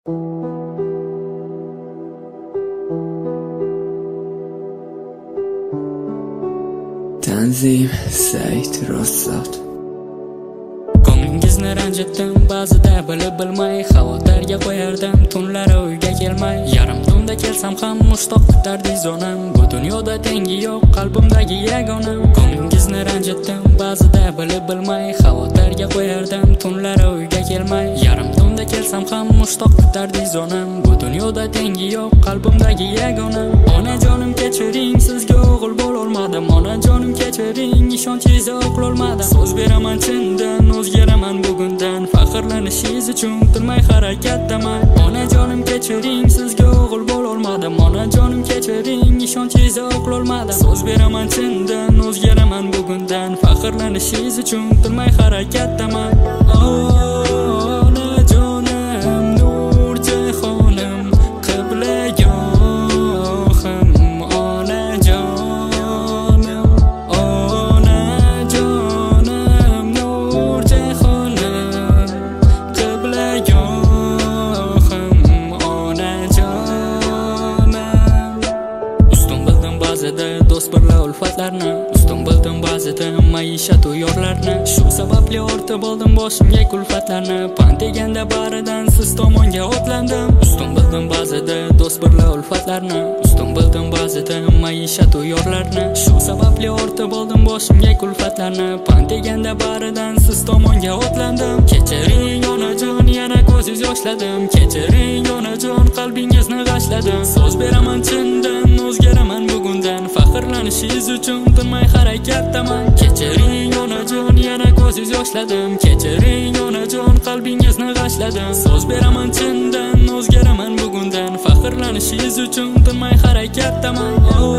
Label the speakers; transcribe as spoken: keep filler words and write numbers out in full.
Speaker 1: Tanzim Said Rossot.
Speaker 2: Ko'nglingizni ranjitdim ba'zida bilib bilmay, xavotirga qo'yardim tunlari uyga kelmay. Yarim tunda kelsam ham mushtoq kutardingiz onam, bu dunyoda tengi yo'q qalbimdagi yagonam. Ko'nglingizni ranjitdim ba'zida bilib bilmay, xavotirga qo'yardim tunlari uyga kelmay. Yarim tunda kelsam ham mushtoq kutardingiz onam, bu dunyoda tengi yo'q qalbimdagi yagonam. Onajonim kechiring, sizga o'g'il bo'lolmadim. Onajonim kechiring, ishonchingizni oqlolmadim. So'z beraman chindan, o'zgaraman bugundan. Faxrlanishingiz uchun turmay harakatdaman. Onajonim kechiring, sizga o'g'il bo'lolmadim. Onajonim kechiring, ishonchingizni oqlolmadim. So'z beraman chindan, o'zgaraman bugundan. Faxrlanishingiz uchun turmay harakatdaman. Onajonim nur jahonim, qiblagohim. Onajonim, onajonim nur jahonim, qiblagohim. Onajonim. Ustun bildim ba'zida do'st birla ulfatlarni, ustun bildim ba'zida maishat u yorlarni. Shu sababli ortib oldim boshimga kulfatlarni. Pand deganda baridan siz tomonga otlandim. Ustun bildim ba'zida do'st birla ulfatlarni, ustun bildim ba'zida maishat u yorlarni. Shu sababli ortib oldim boshimga kulfatlarni. Pand deganda baridan siz tomonga otlandim. Kechiring onajon, yana ko'zingiz yoshladim. Kechiring onajon, qalbingizni g'ashladim. So'z beraman chindan, o'zgaraman bugundan. Faxrlanishingiz uchun tinmay harakatdaman. Kechiring onajon, yana ko'zingiz yoshladim. Kechiring onajon, qalbingizni g'ashladim. So'z beraman chindan, o'zgaraman bugundan. Faxrlanishingiz uchun tinmay harakatdaman.